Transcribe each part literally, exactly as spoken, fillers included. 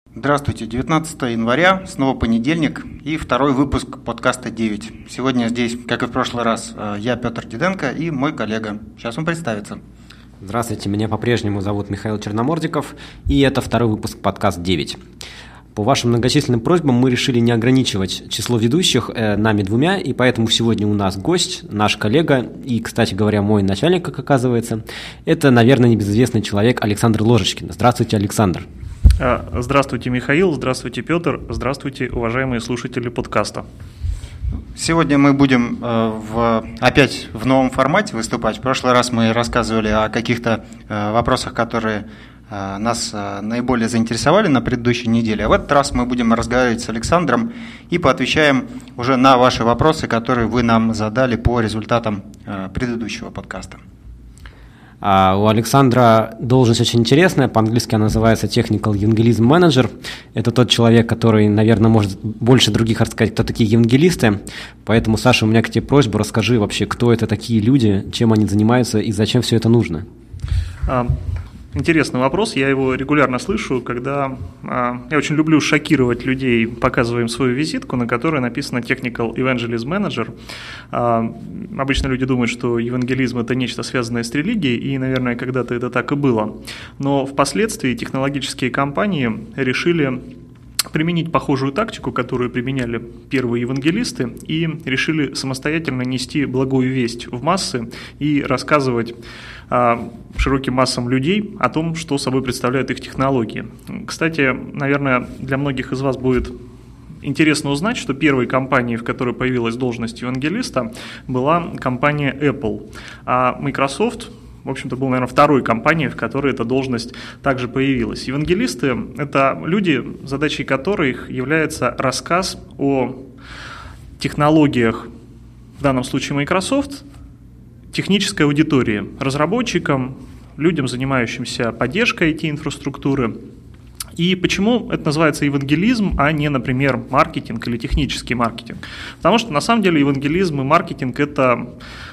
Здравствуйте, девятнадцатое января, снова понедельник и второй выпуск подкаста девять. Сегодня здесь, как и в прошлый раз, я, Петр Диденко, и мой коллега. Сейчас он представится. Здравствуйте, меня по-прежнему зовут Михаил Черномордиков, и это второй выпуск подкаст девять. По вашим многочисленным просьбам мы решили не ограничивать число ведущих э, нами двумя, и поэтому сегодня у нас гость, наш коллега и, кстати говоря, мой начальник, как оказывается. Это, наверное, небезызвестный человек Александр Ложечкин. Здравствуйте, Александр. Здравствуйте, Михаил, здравствуйте, Петр, здравствуйте, уважаемые слушатели подкаста. Сегодня мы будем э, в, опять в новом формате выступать. В прошлый раз мы рассказывали о каких-то э, вопросах, которые э, нас э, наиболее заинтересовали на предыдущей неделе. А в этот раз мы будем разговаривать с Александром и поотвечаем уже на ваши вопросы, которые вы нам задали по результатам э, предыдущего подкаста. А у Александра должность очень интересная, по-английски она называется Technical Evangelism Manager. Это тот человек, который, наверное, может больше других рассказать, кто такие евангелисты. Поэтому, Саша, у меня к тебе просьба, расскажи вообще, кто это такие люди, чем они занимаются и зачем все это нужно. Интересный вопрос, я его регулярно слышу, когда а, я очень люблю шокировать людей, показывая им свою визитку, на которой написано Technical Evangelism Manager. А, обычно люди думают, что евангелизм – это нечто связанное с религией, и, наверное, когда-то это так и было. Но впоследствии технологические компании решили применить похожую тактику, которую применяли первые евангелисты, и решили самостоятельно нести благую весть в массы и рассказывать а, широким массам людей о том, что собой представляют их технологии. Кстати, наверное, для многих из вас будет интересно узнать, что первой компанией, в которой появилась должность евангелиста, была компания Apple, а Microsoft – в общем-то, был, наверное, второй компанией, в которой эта должность также появилась. Евангелисты – это люди, задачей которых является рассказ о технологиях, в данном случае Microsoft, технической аудитории, разработчикам, людям, занимающимся поддержкой ай ти-инфраструктуры. И почему это называется евангелизм, а не, например, маркетинг или технический маркетинг? Потому что, на самом деле, евангелизм и маркетинг – это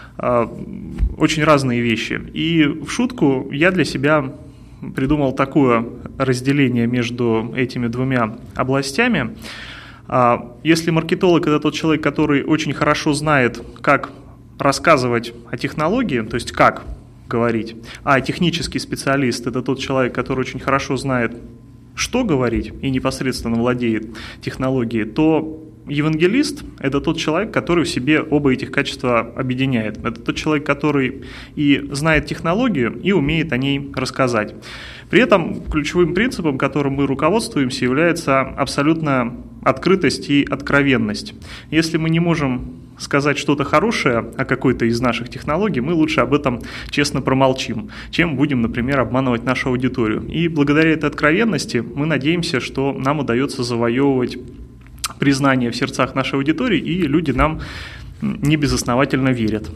очень разные вещи. И в шутку я для себя придумал такое разделение между этими двумя областями. Если маркетолог – это тот человек, который очень хорошо знает, как рассказывать о технологии, то есть как говорить, а технический специалист – это тот человек, который очень хорошо знает, что говорить и непосредственно владеет технологией, то евангелист – это тот человек, который в себе оба этих качества объединяет. Это тот человек, который и знает технологию, и умеет о ней рассказать. При этом ключевым принципом, которым мы руководствуемся, является абсолютная открытость и откровенность. Если мы не можем сказать что-то хорошее о какой-то из наших технологий, мы лучше об этом честно промолчим, чем будем, например, обманывать нашу аудиторию. И благодаря этой откровенности мы надеемся, что нам удается завоевывать признание в сердцах нашей аудитории, и люди нам небезосновательно верят.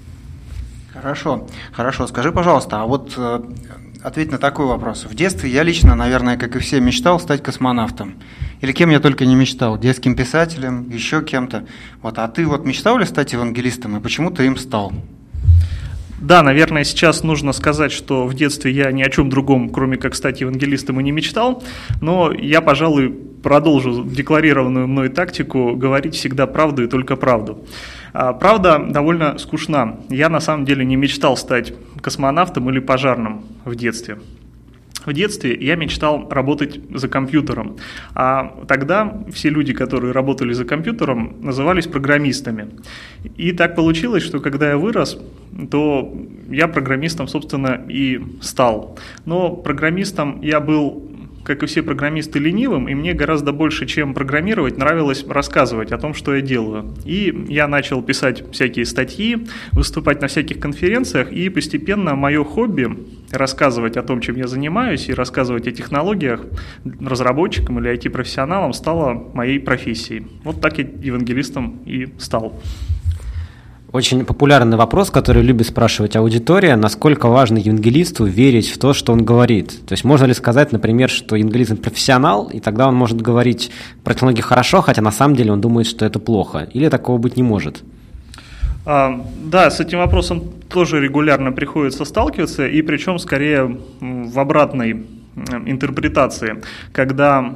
Хорошо, хорошо. Скажи, пожалуйста, а вот э, ответь на такой вопрос. В детстве я лично, наверное, как и все, мечтал стать космонавтом. Или кем я только не мечтал, детским писателем, еще кем-то. Вот, а ты вот мечтал ли стать евангелистом, и почему ты им стал? Да, наверное, сейчас нужно сказать, что в детстве я ни о чем другом, кроме как стать евангелистом, и не мечтал, но я, пожалуй, продолжу декларированную мной тактику говорить всегда правду и только правду. Правда довольно скучна. Я на самом деле не мечтал стать космонавтом или пожарным в детстве. В детстве я мечтал работать за компьютером, а тогда все люди, которые работали за компьютером, назывались программистами. И так получилось, что когда я вырос, то я программистом, собственно, и стал. Но программистом я был, как и все программисты, ленивым, и мне гораздо больше, чем программировать, нравилось рассказывать о том, что я делаю. И я начал писать всякие статьи, выступать на всяких конференциях, и постепенно мое хобби рассказывать о том, чем я занимаюсь, и рассказывать о технологиях разработчикам или ай ти-профессионалам стало моей профессией. Вот так я евангелистом и стал. Очень популярный вопрос, который любит спрашивать аудитория, насколько важно евангелисту верить в то, что он говорит. То есть можно ли сказать, например, что евангелист профессионал, и тогда он может говорить про технологии хорошо, хотя на самом деле он думает, что это плохо, или такого быть не может? А, да, с этим вопросом тоже регулярно приходится сталкиваться, и причем скорее в обратной интерпретации, когда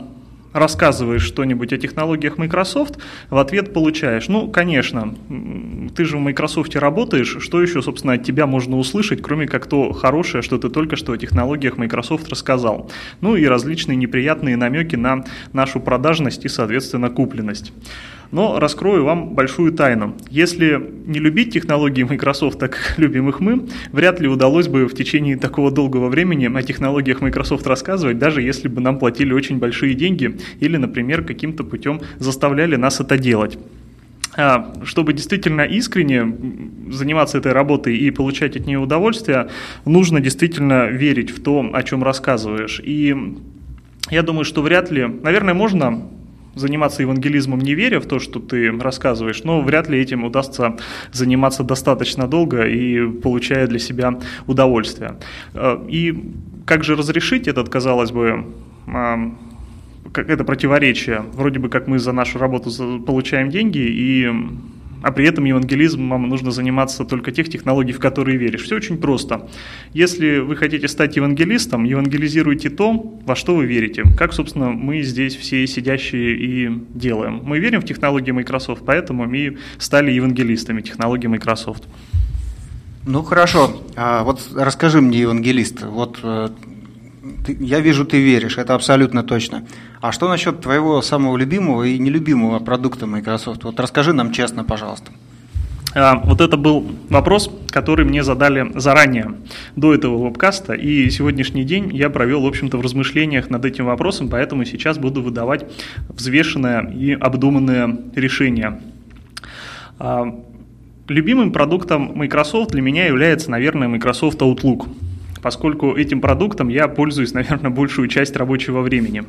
рассказываешь что-нибудь о технологиях Microsoft, в ответ получаешь: ну, конечно, ты же в Microsoft работаешь, что еще, собственно, от тебя можно услышать, кроме как то хорошее, что ты только что о технологиях Microsoft рассказал. Ну и различные неприятные намеки на нашу продажность и, соответственно, купленность. Но раскрою вам большую тайну. Если не любить технологии Microsoft, так как любим их мы, вряд ли удалось бы в течение такого долгого времени о технологиях Microsoft рассказывать, даже если бы нам платили очень большие деньги или, например, каким-то путем заставляли нас это делать. Чтобы действительно искренне заниматься этой работой и получать от нее удовольствие, нужно действительно верить в то, о чем рассказываешь. И я думаю, что вряд ли, наверное, можно заниматься евангелизмом, не веря в то, что ты рассказываешь, но вряд ли этим удастся заниматься достаточно долго и получая для себя удовольствие. И как же разрешить этот, казалось бы, это противоречие? Вроде бы как мы за нашу работу получаем деньги, и а при этом евангелизмом нужно заниматься только тех технологий, в которые веришь. Все очень просто. Если вы хотите стать евангелистом, евангелизируйте то, во что вы верите. Как, собственно, мы здесь все сидящие и делаем. Мы верим в технологии Microsoft, поэтому мы стали евангелистами технологий Microsoft. Ну, хорошо. А вот расскажи мне, евангелист, вот ты, я вижу, ты веришь, это абсолютно точно. А что насчет твоего самого любимого и нелюбимого продукта Microsoft? Вот расскажи нам честно, пожалуйста. А, вот это был вопрос, который мне задали заранее, до этого вебкаста, и сегодняшний день я провел, в общем-то, в размышлениях над этим вопросом, поэтому сейчас буду выдавать взвешенное и обдуманное решение. А, любимым продуктом Microsoft для меня является, наверное, Microsoft Outlook, поскольку этим продуктом я пользуюсь, наверное, большую часть рабочего времени.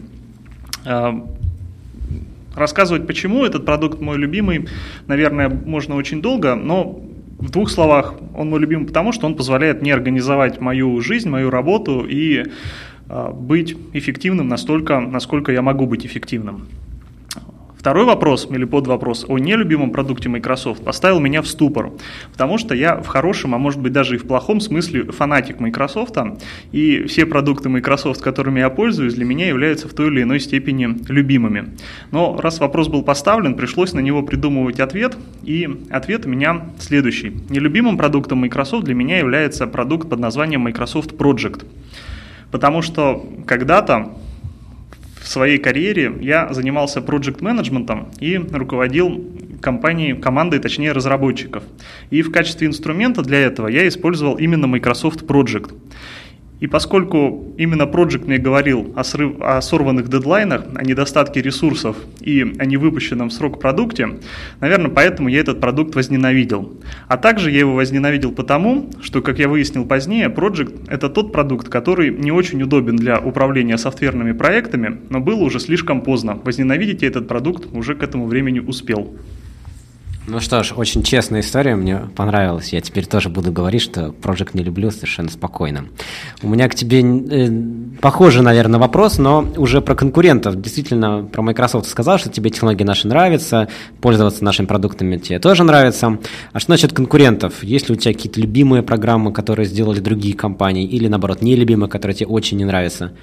Рассказывать, почему этот продукт мой любимый, наверное, можно очень долго, но в двух словах: он мой любимый потому, что он позволяет мне организовать мою жизнь, мою работу и быть эффективным настолько, насколько я могу быть эффективным. Второй вопрос, или подвопрос о нелюбимом продукте Microsoft поставил меня в ступор, потому что я в хорошем, а может быть даже и в плохом смысле фанатик Microsoft, и все продукты Microsoft, которыми я пользуюсь, для меня являются в той или иной степени любимыми. Но раз вопрос был поставлен, пришлось на него придумывать ответ, и ответ у меня следующий. Нелюбимым продуктом Microsoft для меня является продукт под названием Microsoft Project, потому что когда-то в своей карьере я занимался проект-менеджментом и руководил компанией, командой, точнее, разработчиков. И в качестве инструмента для этого я использовал именно Microsoft Project. И поскольку именно Project мне говорил о, срыв, о сорванных дедлайнах, о недостатке ресурсов и о невыпущенном в срок продукте, наверное, поэтому я этот продукт возненавидел. А также я его возненавидел потому, что, как я выяснил позднее, Project – это тот продукт, который не очень удобен для управления софтверными проектами, но было уже слишком поздно. Возненавидеть я этот продукт уже к этому времени успел. Ну что ж, очень честная история, мне понравилась. Я теперь тоже буду говорить, что Project не люблю совершенно спокойно. У меня к тебе э, похожий, наверное, вопрос, но уже про конкурентов. Действительно, про Microsoft сказал, что тебе технологии наши нравятся, пользоваться нашими продуктами тебе тоже нравится. А что насчет конкурентов? Есть ли у тебя какие-то любимые программы, которые сделали другие компании, или, наоборот, нелюбимые, которые тебе очень не нравятся?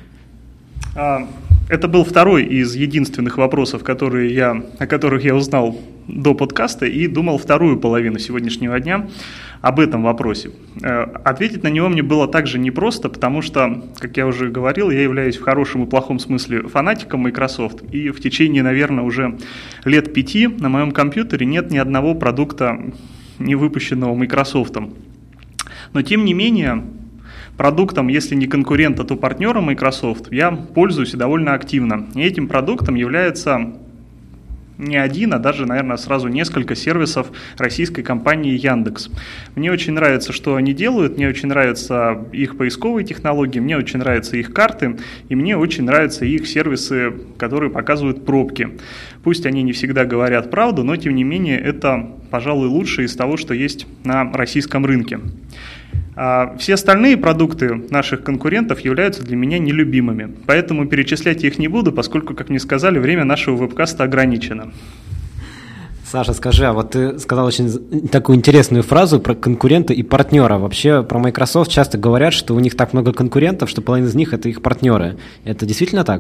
Это был второй из единственных вопросов, которые я, о которых я узнал до подкаста и думал вторую половину сегодняшнего дня об этом вопросе. Ответить на него мне было также непросто, потому что, как я уже говорил, я являюсь в хорошем и плохом смысле фанатиком Microsoft, и в течение, наверное, уже лет пяти на моем компьютере нет ни одного продукта, не выпущенного Microsoft. Но тем не менее, продуктом, если не конкурента, то партнера Microsoft, я пользуюсь довольно активно. И этим продуктом является не один, а даже, наверное, сразу несколько сервисов российской компании Яндекс. Мне очень нравится, что они делают, мне очень нравятся их поисковые технологии, мне очень нравятся их карты, и мне очень нравятся их сервисы, которые показывают пробки. Пусть они не всегда говорят правду, но, тем не менее, это, пожалуй, лучшее из того, что есть на российском рынке. Все остальные продукты наших конкурентов являются для меня нелюбимыми, поэтому перечислять их не буду, поскольку, как мне сказали, время нашего вебкаста ограничено. Саша, скажи, а вот ты сказал очень такую интересную фразу про конкурента и партнера. Вообще про Microsoft часто говорят, что у них так много конкурентов, что половина из них – это их партнеры. Это действительно так?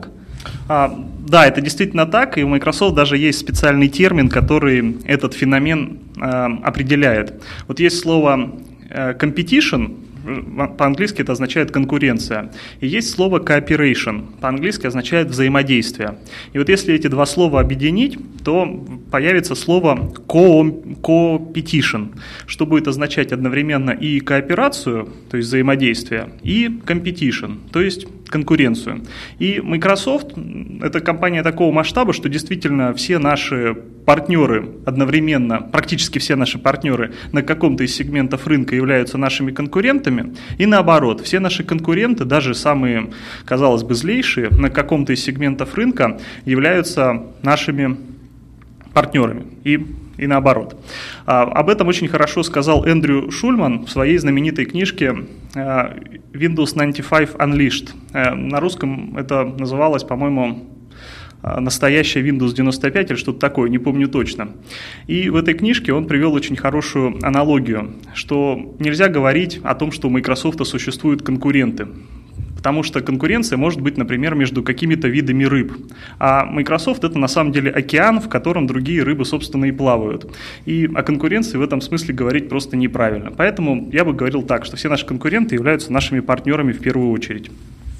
А, да, это действительно так, и у Microsoft даже есть специальный термин, который этот феномен а, определяет. Вот есть слово а, competition, по-английски это означает конкуренция, и есть слово cooperation, по-английски означает взаимодействие. И вот если эти два слова объединить, то появится слово competition, что будет означать одновременно и кооперацию, то есть взаимодействие, и competition, то есть конкуренцию. И Microsoft – это компания такого масштаба, что действительно все наши партнеры одновременно, практически все наши партнеры на каком-то из сегментов рынка являются нашими конкурентами, и наоборот, все наши конкуренты, даже самые, казалось бы, злейшие, на каком-то из сегментов рынка являются нашими партнерами. И И наоборот. Об этом очень хорошо сказал Эндрю Шульман в своей знаменитой книжке Windows девяносто пять Unleashed. На русском это называлось, по-моему, «Настоящая Windows девяносто пять» или что-то такое, не помню точно. И в этой книжке он привел очень хорошую аналогию, что нельзя говорить о том, что у Microsoft существуют конкуренты. Потому что конкуренция может быть, например, между какими-то видами рыб. А Microsoft – это на самом деле океан, в котором другие рыбы, собственно, и плавают. И о конкуренции в этом смысле говорить просто неправильно. Поэтому я бы говорил так, что все наши конкуренты являются нашими партнерами в первую очередь.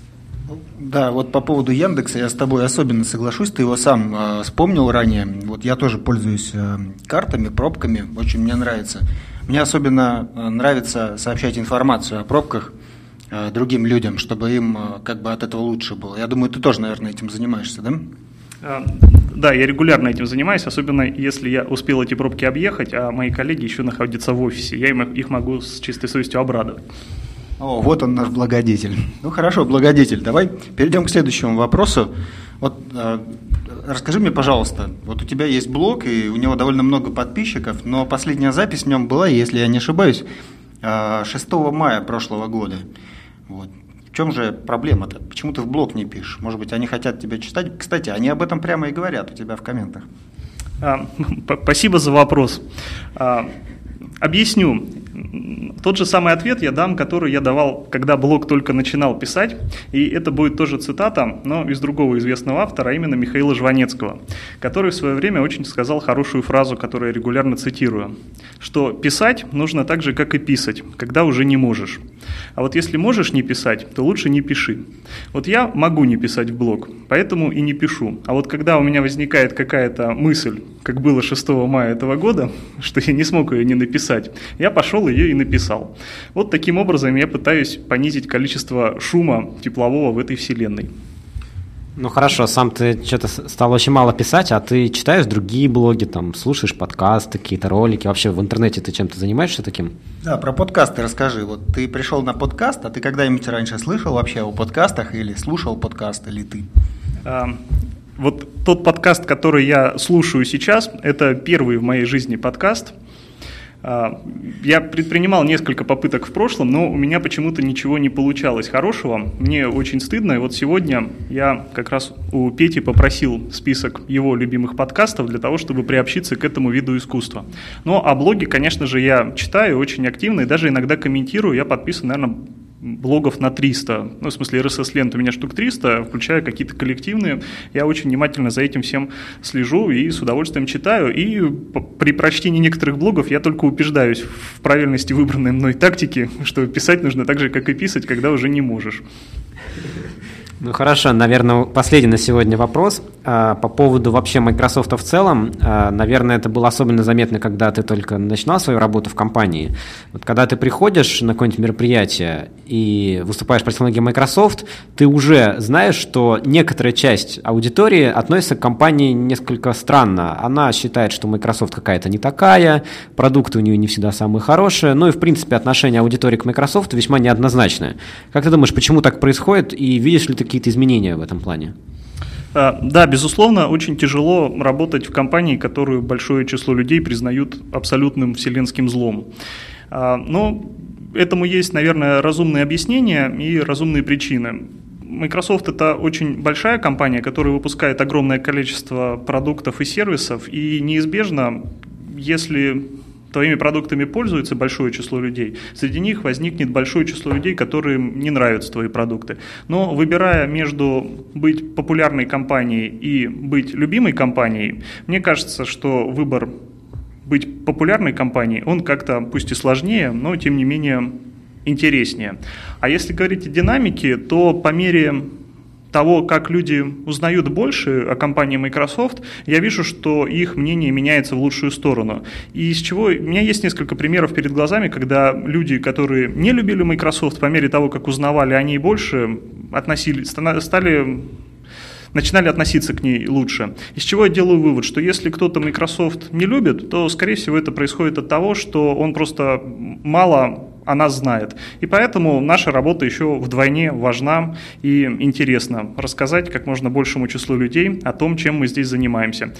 Да, вот по поводу Яндекса я с тобой особенно соглашусь, ты его сам э, вспомнил ранее. Вот я тоже пользуюсь э, картами, пробками, очень мне нравится. Мне особенно э, нравится сообщать информацию о пробках э, другим людям, чтобы им э, как бы от этого лучше было. Я думаю, ты тоже, наверное, этим занимаешься, да? Да, я регулярно этим занимаюсь, особенно если я успел эти пробки объехать, а мои коллеги еще находятся в офисе. Я им, их могу с чистой совестью обрадовать. О, вот он наш благодетель. Ну хорошо, благодетель, давай перейдем к следующему вопросу. Вот э, расскажи мне, пожалуйста, вот у тебя есть блог, и у него довольно много подписчиков, но последняя запись в нем была, если я не ошибаюсь, э, шестого мая прошлого года. Вот. В чем же проблема-то? Почему ты в блог не пишешь? Может быть, они хотят тебя читать? Кстати, они об этом прямо и говорят у тебя в комментах. А, спасибо за вопрос. А, объясню. Тот же самый ответ я дам, который я давал, когда блог только начинал писать, и это будет тоже цитата, но из другого известного автора, а именно Михаила Жванецкого, который в свое время очень сказал хорошую фразу, которую я регулярно цитирую, что писать нужно так же, как и писать, когда уже не можешь. А вот если можешь не писать, то лучше не пиши. Вот я могу не писать в блог, поэтому и не пишу. А вот когда у меня возникает какая-то мысль, как было шестого мая этого года, что я не смог ее не написать, я пошел ее и написал. Вот таким образом я пытаюсь понизить количество шума теплового в этой вселенной. Ну хорошо, сам ты что-то стал очень мало писать, а ты читаешь другие блоги, там, слушаешь подкасты, какие-то ролики, вообще в интернете ты чем-то занимаешься таким? Да, про подкасты расскажи. Вот ты пришел на подкаст, а ты когда-нибудь раньше слышал вообще о подкастах или слушал подкаст, или ты? А, вот тот подкаст, который я слушаю сейчас, это первый в моей жизни подкаст. Я предпринимал несколько попыток в прошлом, но у меня почему-то ничего не получалось хорошего. Мне очень стыдно, и вот сегодня я как раз у Пети попросил список его любимых подкастов для того, чтобы приобщиться к этому виду искусства. Ну, а блоги, конечно же, я читаю очень активно и даже иногда комментирую. Я подписан, наверное, блогов на триста, ну, в смысле эр эс эс-лент у меня штук триста, включая какие-то коллективные. Я очень внимательно за этим всем слежу и с удовольствием читаю. И при прочтении некоторых блогов я только убеждаюсь в правильности выбранной мной тактики, что писать нужно так же, как и писать, когда уже не можешь. Ну хорошо, наверное, последний на сегодня вопрос. По поводу вообще Microsoft в целом, наверное, это было особенно заметно, когда ты только начинал свою работу в компании. Вот когда ты приходишь на какое-нибудь мероприятие и выступаешь по технологии Microsoft, ты уже знаешь, что некоторая часть аудитории относится к компании несколько странно. Она считает, что Microsoft какая-то не такая, продукты у нее не всегда самые хорошие, ну и в принципе отношение аудитории к Microsoft весьма неоднозначное. Как ты думаешь, почему так происходит и видишь ли ты какие-то изменения в этом плане? Да, безусловно, очень тяжело работать в компании, которую большое число людей признают абсолютным вселенским злом. Но этому есть, наверное, разумные объяснения и разумные причины. Microsoft – это очень большая компания, которая выпускает огромное количество продуктов и сервисов, и неизбежно, если твоими продуктами пользуется большое число людей, среди них возникнет большое число людей, которым не нравятся твои продукты. Но выбирая между быть популярной компанией и быть любимой компанией, мне кажется, что выбор быть популярной компанией, он как-то, пусть и сложнее, но тем не менее интереснее. А если говорить о динамике, то по мере того, как люди узнают больше о компании Microsoft, я вижу, что их мнение меняется в лучшую сторону. И из чего у меня есть несколько примеров перед глазами, когда люди, которые не любили Microsoft, по мере того, как узнавали о ней больше, относились, стали, начинали относиться к ней лучше. Из чего я делаю вывод, что если кто-то Microsoft не любит, то, скорее всего, это происходит от того, что он просто мало о нас знает. И поэтому наша работа еще вдвойне важна и интересна. Рассказать как можно большему числу людей о том, чем мы здесь занимаемся.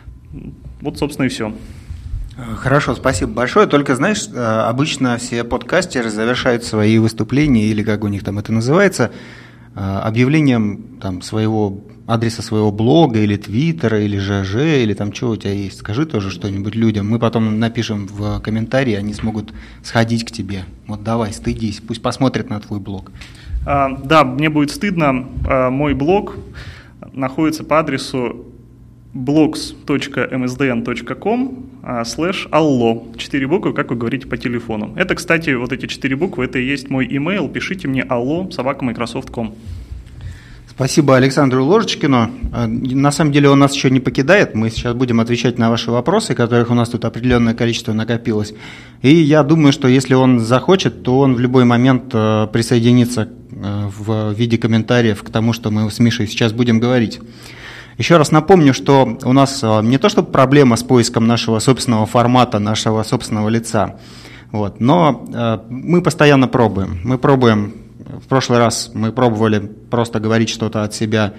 Вот, собственно, и все. Хорошо, спасибо большое. Только, знаешь, обычно все подкастеры завершают свои выступления, или как у них там это называется, объявлением там, своего адреса своего блога, или твиттера, или ЖЖ, или там что у тебя есть. Скажи тоже что-нибудь людям. Мы потом напишем в комментарии, они смогут сходить к тебе. Вот давай, стыдись, пусть посмотрят на твой блог. А, да, мне будет стыдно. А, мой блог находится по адресу blogs точка эм эс ди эн точка ком слэш алло. Четыре буквы, как вы говорите по телефону. Это, кстати, вот эти четыре буквы, это и есть мой имейл. Пишите мне алло собака майкрософт точка ком. Спасибо Александру Ложечкину. На самом деле он нас еще не покидает. Мы сейчас будем отвечать на ваши вопросы, которых у нас тут определенное количество накопилось. И я думаю, что если он захочет, то он в любой момент присоединится в виде комментариев к тому, что мы с Мишей сейчас будем говорить. Еще раз напомню, что у нас не то чтобы проблема с поиском нашего собственного формата, нашего собственного лица, вот, но мы постоянно пробуем. Мы пробуем. В прошлый раз мы пробовали просто говорить что-то от себя.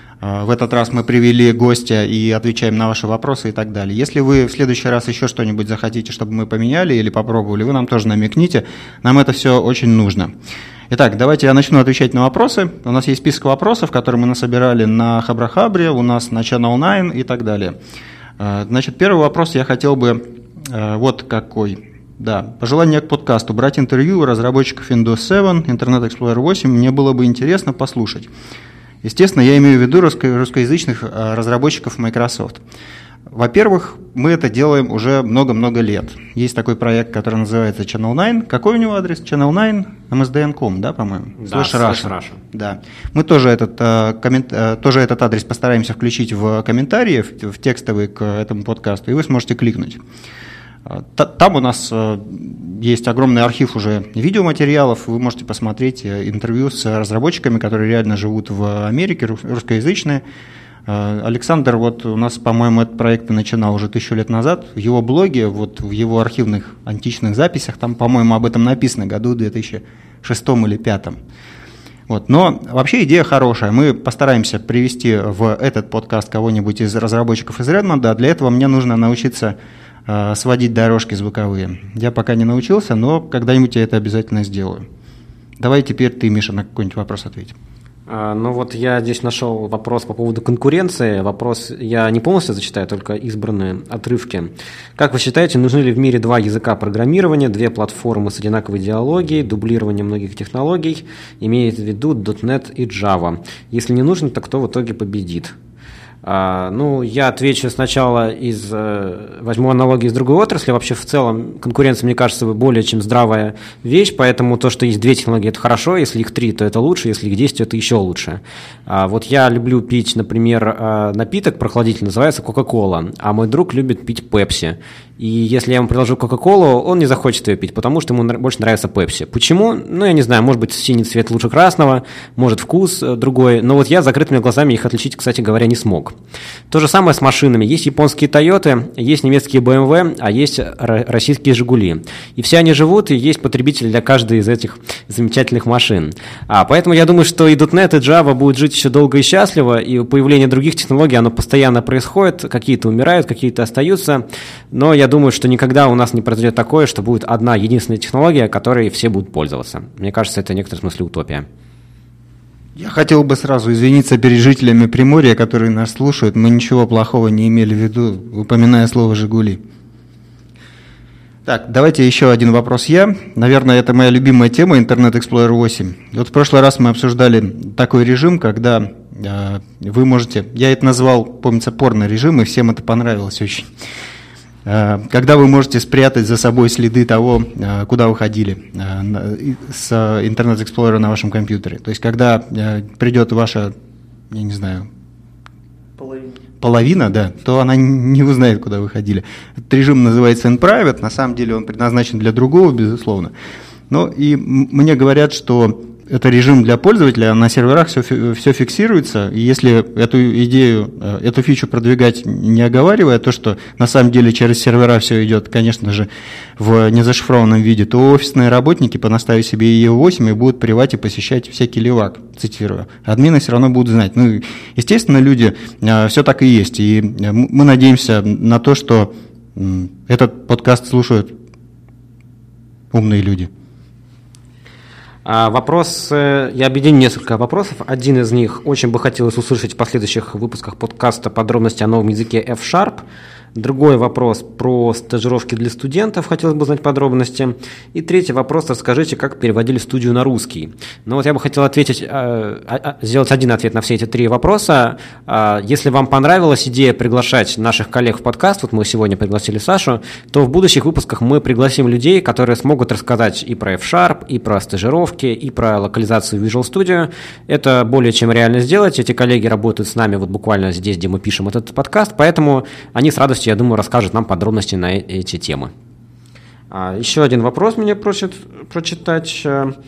В этот раз мы привели гостя и отвечаем на ваши вопросы и так далее. Если вы в следующий раз еще что-нибудь захотите, чтобы мы поменяли или попробовали, вы нам тоже намекните. Нам это все очень нужно. Итак, давайте я начну отвечать на вопросы. У нас есть список вопросов, которые мы насобирали на Хабрахабре, у нас на Channel девять и так далее. Значит, первый вопрос я хотел бы вот какой. Да, пожелание к подкасту. Брать интервью у разработчиков Windows семь, Internet Explorer восемь, мне было бы интересно послушать. Естественно, я имею в виду русско- русскоязычных разработчиков Microsoft. Во-первых, мы это делаем уже много-много лет. Есть такой проект, который называется Channel девять. Какой у него адрес? Channel девять эм эс ди эн точка ком, да, по-моему? Да, Slash Russia. Russia. Да. Мы тоже этот, э, коммент, э, тоже этот адрес постараемся включить в комментарии, в, в текстовые к этому подкасту, и вы сможете кликнуть. Там у нас есть огромный архив уже видеоматериалов, вы можете посмотреть интервью с разработчиками, которые реально живут в Америке, русскоязычные. Александр, вот у нас, по-моему, этот проект начинал уже тысячу лет назад. В его блоге, вот в его архивных античных записях, там, по-моему, об этом написано, году в две тысячи шестом или две тысячи пятом. Вот. Но вообще идея хорошая. Мы постараемся привести в этот подкаст кого-нибудь из разработчиков из Redmond, а для этого мне нужно научиться сводить дорожки звуковые. Я пока не научился, но когда-нибудь я это обязательно сделаю. Давай теперь ты, Миша, на какой-нибудь вопрос ответь. А, ну вот я здесь нашел вопрос по поводу конкуренции. Вопрос я не полностью зачитаю, только избранные отрывки. Как вы считаете, нужны ли в мире два языка программирования, две платформы с одинаковой идеологией, дублирование многих технологий, имеет в виду .дот нет и Java? Если не нужно, то кто в итоге победит? А, ну, я отвечу сначала из, возьму аналогию из другой отрасли. Вообще, в целом, конкуренция, мне кажется, более чем здравая вещь, поэтому то, что есть две технологии, это хорошо, если их три, то это лучше, если их десять, то это еще лучше. А, вот я люблю пить, например, напиток прохладительный, называется Кока-Кола, а мой друг любит пить Пепси. И если я ему предложу Кока-Колу, он не захочет ее пить, потому что ему больше нравится Пепси. Почему? Ну, я не знаю, может быть, синий цвет лучше красного, может, вкус другой, но вот я с закрытыми глазами их отличить, кстати говоря, не смог. То же самое с машинами. Есть японские Тойоты, есть немецкие бэ эм вэ, а есть российские Жигули. И все они живут, и есть потребители для каждой из этих замечательных машин. А, поэтому я думаю, что и .дот нет, и Java будут жить еще долго и счастливо, и появление других технологий, оно постоянно происходит, какие-то умирают, какие-то остаются, но я думаю, что никогда у нас не произойдет такое, что будет одна единственная технология, которой все будут пользоваться. Мне кажется, это в некотором смысле утопия. Я хотел бы сразу извиниться перед жителями Приморья, которые нас слушают. Мы ничего плохого не имели в виду, упоминая слово «Жигули». Так, давайте еще один вопрос я. Наверное, это моя любимая тема Internet Explorer восемь. Вот в прошлый раз мы обсуждали такой режим, когда э, вы можете, я это назвал, помнится, порно-режим, и всем это понравилось очень. Э, когда вы можете спрятать за собой следы того, э, куда вы ходили э, с Internet Explorer на вашем компьютере. То есть, когда э, придет ваша, я не знаю, Половина. половина, да, то она не узнает, куда вы ходили. Этот режим называется in-private, на самом деле он предназначен для другого, безусловно. Но и мне говорят, что это режим для пользователя, на серверах все, все фиксируется, и если эту идею, эту фичу продвигать не оговаривая, то, что на самом деле через сервера все идет, конечно же, в незашифрованном виде, то офисные работники понаставят себе и и восемь и будут привать и посещать всякий левак, цитирую. Админы все равно будут знать. Ну, естественно, люди, все так и есть, и мы надеемся на то, что этот подкаст слушают умные люди. Вопрос, я объединю несколько вопросов. Один из них очень бы хотелось услышать в последующих выпусках подкаста подробности о новом языке F-Sharp. Другой вопрос про стажировки для студентов, хотелось бы знать подробности. И третий вопрос, расскажите, как переводили студию на русский. Ну вот я бы хотел ответить, сделать один ответ на все эти три вопроса. Если вам понравилась идея приглашать наших коллег в подкаст, вот мы сегодня пригласили Сашу, то в будущих выпусках мы пригласим людей, которые смогут рассказать и про F-Sharp, и про стажировки, и про локализацию Visual Studio. Это более чем реально сделать. Эти коллеги работают с нами вот буквально здесь, где мы пишем этот подкаст, поэтому они с радостью, я думаю, расскажут нам подробности на эти темы. Еще один вопрос мне просят прочитать.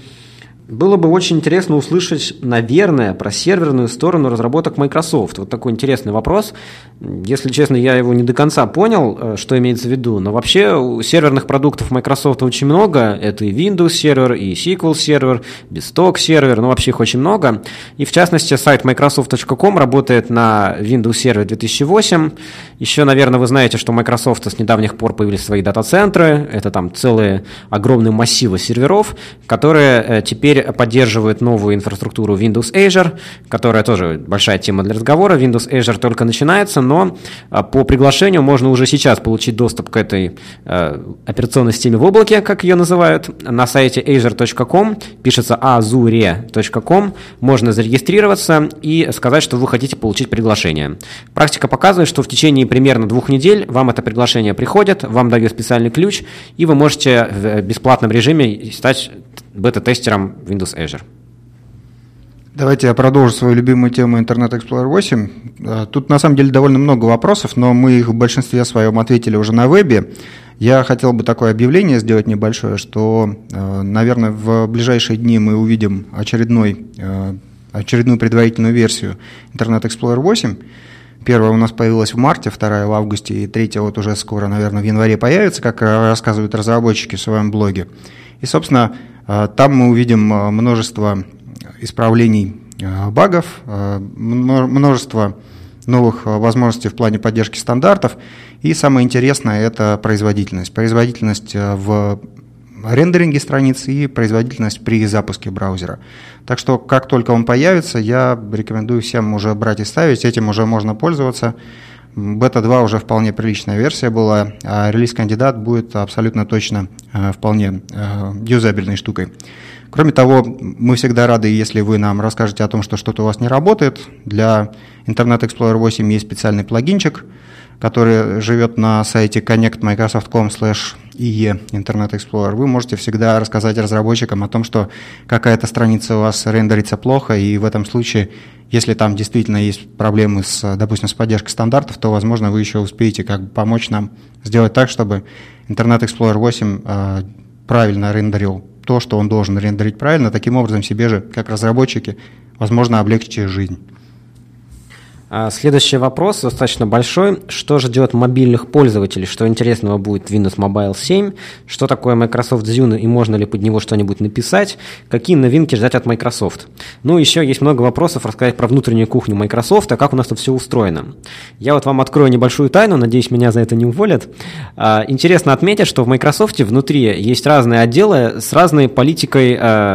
Было бы очень интересно услышать, наверное, про серверную сторону разработок Microsoft. Вот такой интересный вопрос. Если честно, я его не до конца понял, что имеется в виду, но вообще у серверных продуктов Microsoft очень много. Это и Windows сервер, и эс ку эль сервер, BizTalk сервер, ну вообще их очень много. И в частности, сайт Microsoft точка ком работает на Windows сервер две тысячи восемь. Еще, наверное, вы знаете, что у Microsoft с недавних пор появились свои дата-центры. Это там целые огромные массивы серверов, которые теперь поддерживают новую инфраструктуру Windows Azure, которая тоже большая тема для разговора. Windows Azure только начинается, но по приглашению можно уже сейчас получить доступ к этой э, операционной системе в облаке, как ее называют. На сайте azure точка ком, пишется azure точка ком, можно зарегистрироваться и сказать, что вы хотите получить приглашение. Практика показывает, что в течение примерно двух недель вам это приглашение приходит, вам дают специальный ключ, и вы можете в бесплатном режиме стать бета-тестером Windows Azure. Давайте я продолжу свою любимую тему Internet Explorer восемь. Тут на самом деле довольно много вопросов, но мы их в большинстве своем ответили уже на вебе. Я хотел бы такое объявление сделать небольшое, что, наверное, в ближайшие дни мы увидим очередной, очередную предварительную версию Internet Explorer восемь. Первая у нас появилась в марте, вторая в августе, и третья вот уже скоро, наверное, в январе появится, как рассказывают разработчики в своем блоге. И, собственно, там мы увидим множество исправлений багов, множество новых возможностей в плане поддержки стандартов. И самое интересное – это производительность. Производительность в рендеринге страниц и производительность при запуске браузера. Так что, как только он появится, я рекомендую всем уже брать и ставить. Этим уже можно пользоваться. бета два уже вполне приличная версия была, а релиз-кандидат будет абсолютно точно вполне юзабельной штукой. Кроме того, мы всегда рады, если вы нам расскажете о том, что что-то у вас не работает. Для Internet Explorer восемь есть специальный плагинчик, который живет на сайте коннект точка майкрософт точка ком слэш и и Internet Explorer. Вы можете всегда рассказать разработчикам о том, что какая-то страница у вас рендерится плохо, и в этом случае, если там действительно есть проблемы с, допустим, с поддержкой стандартов, то, возможно, вы еще успеете как бы помочь нам сделать так, чтобы Internet Explorer восемь э, правильно рендерил то, что он должен рендерить правильно. Таким образом, себе же, как разработчики, возможно, облегчите жизнь. Следующий вопрос достаточно большой. Что же делать мобильных пользователей? Что интересного будет в Windows Mobile семь? Что такое Microsoft Zune и можно ли под него что-нибудь написать? Какие новинки ждать от Microsoft? Ну, еще есть много вопросов рассказать про внутреннюю кухню Microsoft, а как у нас тут все устроено. Я вот вам открою небольшую тайну, надеюсь, меня за это не уволят. Интересно отметить, что в Microsoft внутри есть разные отделы с разной политикой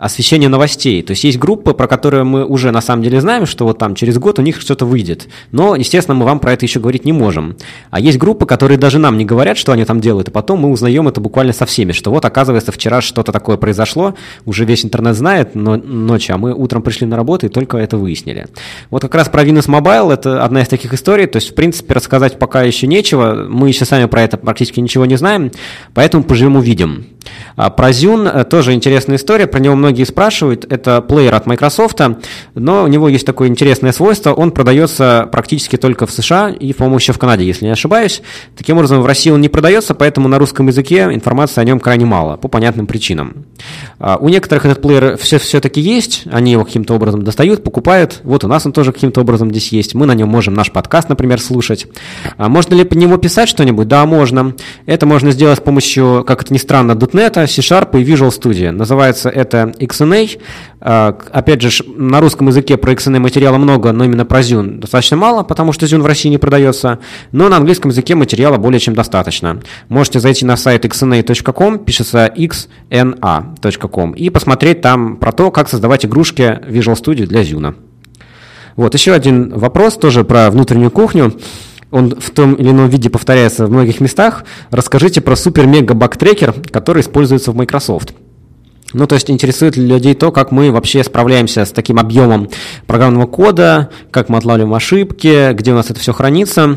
освещение новостей. То есть есть группы, про которые мы уже на самом деле знаем, что вот там через год у них что-то выйдет. Но, естественно, мы вам про это еще говорить не можем. А есть группы, которые даже нам не говорят, что они там делают, и потом мы узнаем это буквально со всеми, что вот, оказывается, вчера что-то такое произошло, уже весь интернет знает, но ночью, а мы утром пришли на работу и только это выяснили. Вот как раз про Windows Mobile это одна из таких историй, то есть, в принципе, рассказать пока еще нечего, мы еще сами про это практически ничего не знаем, поэтому поживем увидим. А про Zune тоже интересная история, про него многие спрашивают, это плеер от Microsoft, но у него есть такое интересное свойство, он продается практически только в США и, по-моему, еще в Канаде, если не ошибаюсь. Таким образом, в России он не продается, поэтому на русском языке информации о нем крайне мало, по понятным причинам. А у некоторых этот плеер все, все-таки есть, они его каким-то образом достают, покупают, вот у нас он тоже каким-то образом здесь есть, мы на нем можем наш подкаст, например, слушать. А можно ли под него писать что-нибудь? Да, можно. Это можно сделать с помощью, как это ни странно, .дот нет, C-Sharp и Visual Studio. Называется это икс эн эй. Опять же, на русском языке про икс эн эй материала много, но именно про Zune достаточно мало, потому что Zune в России не продается. Но на английском языке материала более чем достаточно. Можете зайти на сайт икс эн эй точка ком, пишется икс эн эй точка ком, и посмотреть там про то, как создавать игрушки Visual Studio для Zune. Вот, еще один вопрос тоже про внутреннюю кухню. Он в том или ином виде повторяется в многих местах. Расскажите про супер-мега-баг-трекер, который используется в Microsoft. Ну, то есть интересует ли людей то, как мы вообще справляемся с таким объемом программного кода, как мы отлавливаем ошибки, где у нас это все хранится.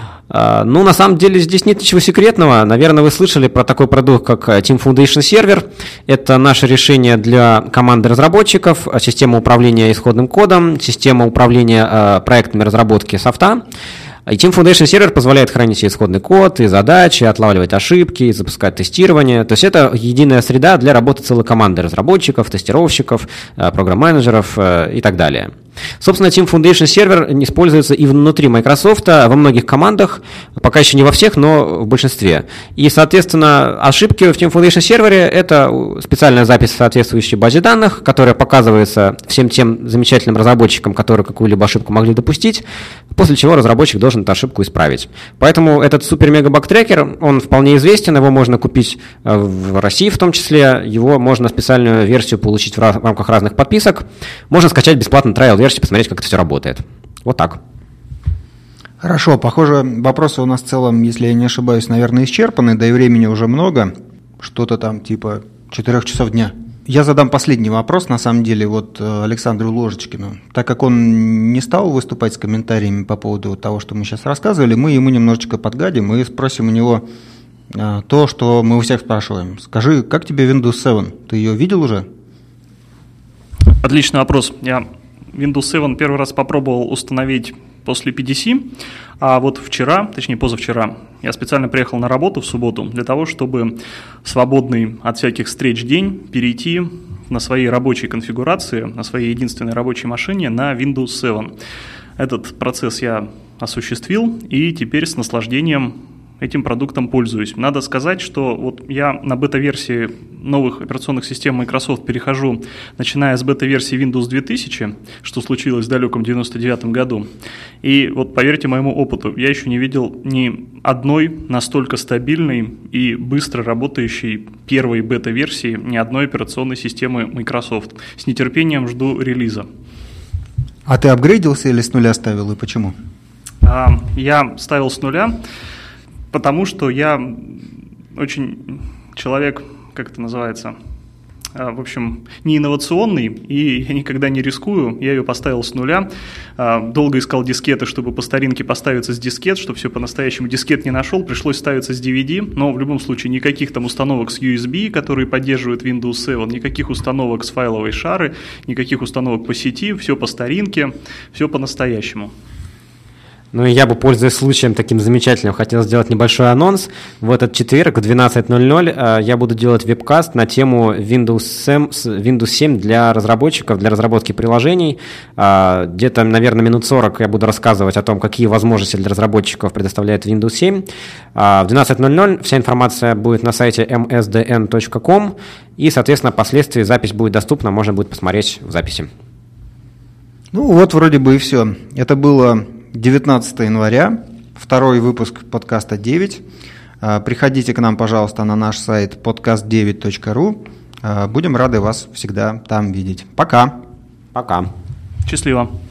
Ну, на самом деле, здесь нет ничего секретного. Наверное, вы слышали про такой продукт, как Team Foundation Server. Это наше решение для команды разработчиков, система управления исходным кодом, система управления проектами разработки софта. И Team Foundation Server позволяет хранить и исходный код, и задачи, и отлавливать ошибки, и запускать тестирование. То есть это единая среда для работы целой команды разработчиков, тестировщиков, программ-менеджеров и так далее. Собственно, Team Foundation Server используется и внутри Microsoft, во многих командах, пока еще не во всех, но в большинстве. И, соответственно, ошибки в Team Foundation Server – это специальная запись в соответствующей базе данных, которая показывается всем тем замечательным разработчикам, которые какую-либо ошибку могли допустить, после чего разработчик должен эту ошибку исправить. Поэтому этот супер-мега-баг-трекер, он вполне известен, его можно купить в России в том числе, его можно специальную версию получить в рамках разных подписок, можно скачать бесплатно трайл-версию, посмотреть, как это все работает. Вот так. Хорошо, похоже, вопросы у нас в целом, если я не ошибаюсь, наверное, исчерпаны, да и времени уже много, что-то там типа четырех часов дня. Я задам последний вопрос, на самом деле, вот Александру Ложечкину. Так как он не стал выступать с комментариями по поводу того, что мы сейчас рассказывали, мы ему немножечко подгадим и спросим у него то, что мы у всех спрашиваем. Скажи, как тебе Windows семь? Ты ее видел уже? Отличный вопрос. Я Windows семь первый раз попробовал установить после пи ди си, а вот вчера, точнее позавчера, я специально приехал на работу в субботу для того, чтобы свободный от всяких встреч день перейти на своей рабочей конфигурации, на своей единственной рабочей машине на Windows семь. Этот процесс я осуществил и теперь с наслаждением этим продуктом пользуюсь. Надо сказать, что вот я на бета-версии новых операционных систем Microsoft перехожу, начиная с бета-версии Windows две тысячи, что случилось в далеком девяносто девятом году. И вот поверьте моему опыту, я еще не видел ни одной настолько стабильной и быстро работающей первой бета-версии ни одной операционной системы Microsoft. С нетерпением жду релиза. А ты апгрейдился или с нуля ставил и почему? А, я ставил с нуля. Потому что я очень человек, как это называется, в общем, не инновационный, и я никогда не рискую, я ее поставил с нуля, долго искал дискеты, чтобы по старинке поставиться с дискет, чтобы все по-настоящему дискет не нашел, пришлось ставиться с ди ви ди, но в любом случае никаких там установок с ю эс би, которые поддерживают Windows семь, никаких установок с файловой шары, никаких установок по сети, все по старинке, все по-настоящему. Ну и я бы, пользуясь случаем таким замечательным, хотел сделать небольшой анонс. В этот четверг в двенадцать ноль ноль я буду делать вебкаст на тему Windows семь, Windows семь для разработчиков, для разработки приложений. Где-то, наверное, минут сорок я буду рассказывать о том, какие возможности для разработчиков предоставляет Windows семь. В двенадцать ноль ноль вся информация будет на сайте эм эс ди эн точка ком, и, соответственно, впоследствии запись будет доступна, можно будет посмотреть в записи. Ну вот вроде бы и все. Это было девятнадцатого января, второй выпуск подкаста девять. Приходите к нам, пожалуйста, на наш сайт подкаст девять точка ру. Будем рады вас всегда там видеть. Пока. Пока. Счастливо.